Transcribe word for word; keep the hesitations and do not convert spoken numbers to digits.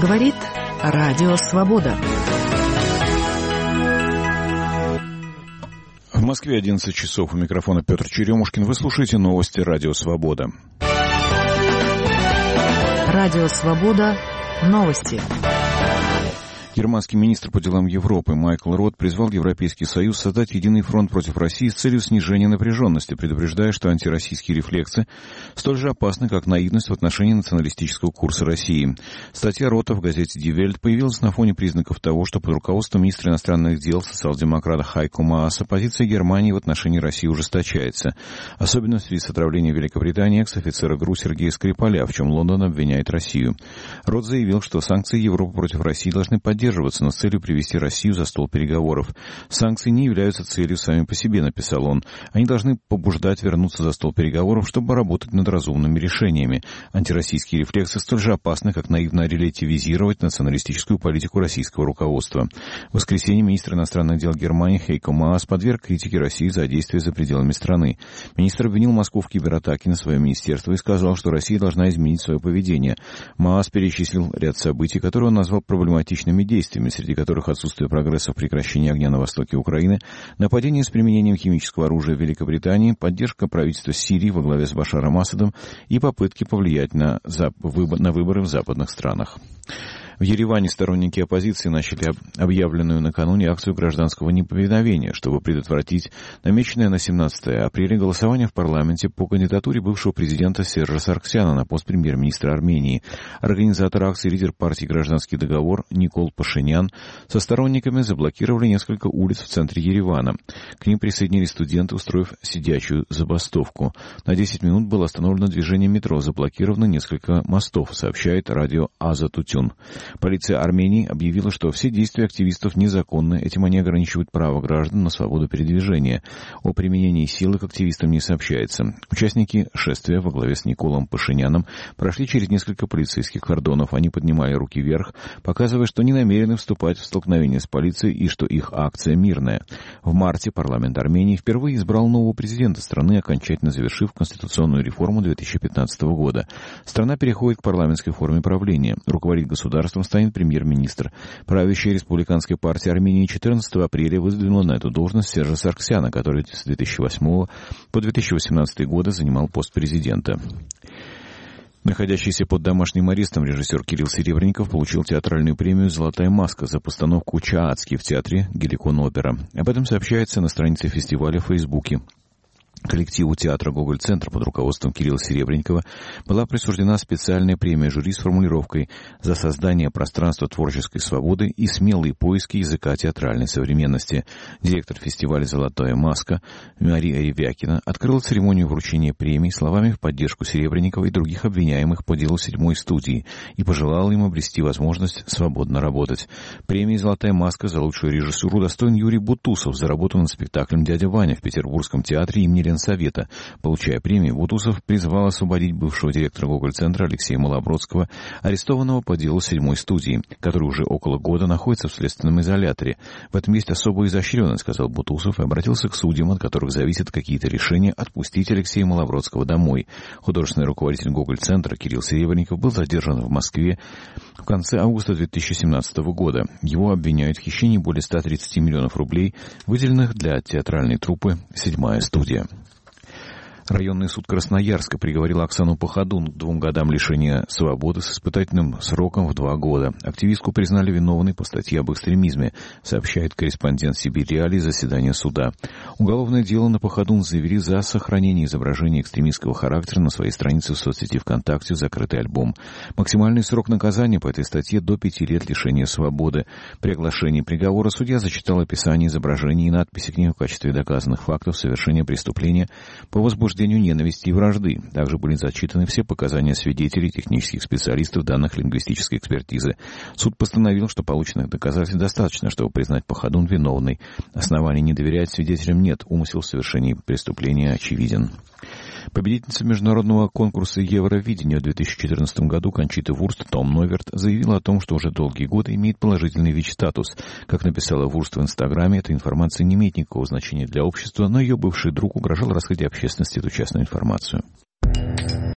Говорит Радио Свобода. В Москве одиннадцать часов. У микрофона Петр Черемушкин. Вы слушаете новости Радио Свобода. Радио Свобода. Новости. Германский министр по делам Европы Майкл Рот призвал Европейский Союз создать единый фронт против России с целью снижения напряженности, предупреждая, что антироссийские рефлексы столь же опасны, как наивность в отношении националистического курса России. Статья Рота в газете Die Welt появилась на фоне признаков того, что под руководством министра иностранных дел социал-демократа Хайко Мааса позиция Германии в отношении России ужесточается, особенно в связи с отравлением Великобритании экс-офицера ГРУ Сергея Скрипаля, в чем Лондон обвиняет Россию. Рот заявил, что санкции Европы против России должны поддерживаться, но с целью привести Россию за стол переговоров. Санкции не являются целью сами по себе, написал он. Они должны побуждать вернуться за стол переговоров, чтобы работать над разумными решениями. Антироссийские рефлексы столь же опасны, как наивно релятивизировать националистическую политику российского руководства. В воскресенье министр иностранных дел Германии Хайко Маас подверг критике России за действия за пределами страны. Министр обвинил Москву в кибератаке на свое министерство и сказал, что Россия должна изменить свое поведение. Маас перечислил ряд событий, которые он назвал проблематичными действиями. действиями, среди которых отсутствие прогресса в прекращении огня на востоке Украины, нападение с применением химического оружия в Великобритании, поддержка правительства Сирии во главе с Башаром Асадом и попытки повлиять на, зап- выбор- на выборы в западных странах. В Ереване сторонники оппозиции начали объявленную накануне акцию гражданского неповиновения, чтобы предотвратить намеченное на семнадцатое апреля голосование в парламенте по кандидатуре бывшего президента Сержа Саргсяна на пост премьер-министра Армении. Организатор акции, лидер партии «Гражданский договор» Никол Пашинян со сторонниками заблокировали несколько улиц в центре Еревана. К ним присоединились студенты, устроив сидячую забастовку. На десять минут было остановлено движение метро, заблокировано несколько мостов, сообщает радио Аза Тутюн. Полиция Армении объявила, что все действия активистов незаконны, этим они ограничивают право граждан на свободу передвижения. О применении силы к активистам не сообщается. Участники шествия во главе с Николом Пашиняном прошли через несколько полицейских кордонов. Они поднимали руки вверх, показывая, что не намерены вступать в столкновение с полицией и что их акция мирная. В марте парламент Армении впервые избрал нового президента страны, окончательно завершив конституционную реформу две тысячи пятнадцатого года. Страна переходит к парламентской форме правления. Руководить государством станет премьер-министр. Правящая республиканская партия Армении четырнадцатого апреля выдвинула на эту должность Сержа Саргсяна, который с две тысячи восьмого по две тысячи восемнадцатый годы занимал пост президента. Находящийся под домашним арестом режиссер Кирилл Серебренников получил театральную премию «Золотая маска» за постановку «Чаацкий» в театре Геликон Опера. Об этом сообщается на странице фестиваля в Фейсбуке. Коллективу театра «Гоголь-центр» под руководством Кирилла Серебренникова была присуждена специальная премия жюри с формулировкой «За создание пространства творческой свободы и смелые поиски языка театральной современности». Директор фестиваля «Золотая маска» Мария Ревякина открыла церемонию вручения премий словами в поддержку Серебренникова и других обвиняемых по делу седьмой студии и пожелала им обрести возможность свободно работать. Премии «Золотая маска» за лучшую режиссуру достоин Юрий Бутусов за работу над спектаклем «Дядя Ваня» в Петербургском театре имени Ленсовета. Получая премию, Бутусов призвал освободить бывшего директора Гоголь-центра Алексея Малобродского, арестованного по делу седьмой студии, который уже около года находится в следственном изоляторе. В этом есть особая изощренность, сказал Бутусов, и обратился к судьям, от которых зависят какие-то решения, отпустить Алексея Малобродского домой. Художественный руководитель Гоголь-центра Кирилл Серебренников был задержан в Москве в конце августа две тысячи семнадцатого года. Его обвиняют в хищении более ста тридцати миллионов рублей, выделенных для театральной труппы «Седьмая студия». Районный суд Красноярска приговорил Оксану Пахадун к двум годам лишения свободы с испытательным сроком в два года. Активистку признали виновной по статье об экстремизме, сообщает корреспондент Сибирь Реалий заседания суда. Уголовное дело на Пахадун завели за сохранение изображения экстремистского характера на своей странице в соцсети ВКонтакте «Закрытый альбом». Максимальный срок наказания по этой статье до пяти лет лишения свободы. При оглашении приговора судья зачитал описание изображений и надписи к ним в качестве доказанных фактов совершения преступления по возбуждению ненависти и вражды. Также были зачитаны все показания свидетелей, технических специалистов, данных лингвистической экспертизы. Суд постановил, что полученных доказательств достаточно, чтобы признать Пахадун виновной. Оснований не доверять свидетелям нет, умысел в совершении преступления очевиден. Победительница международного конкурса Евровидения в две тысячи четырнадцатом году Кончита Вурст Том Новерт заявила о том, что уже долгие годы имеет положительный ВИЧ-статус. Как написала Вурст в Инстаграме, эта информация не имеет никакого значения для общества, но ее бывший друг угрожал раскрыть общественности эту частную информацию.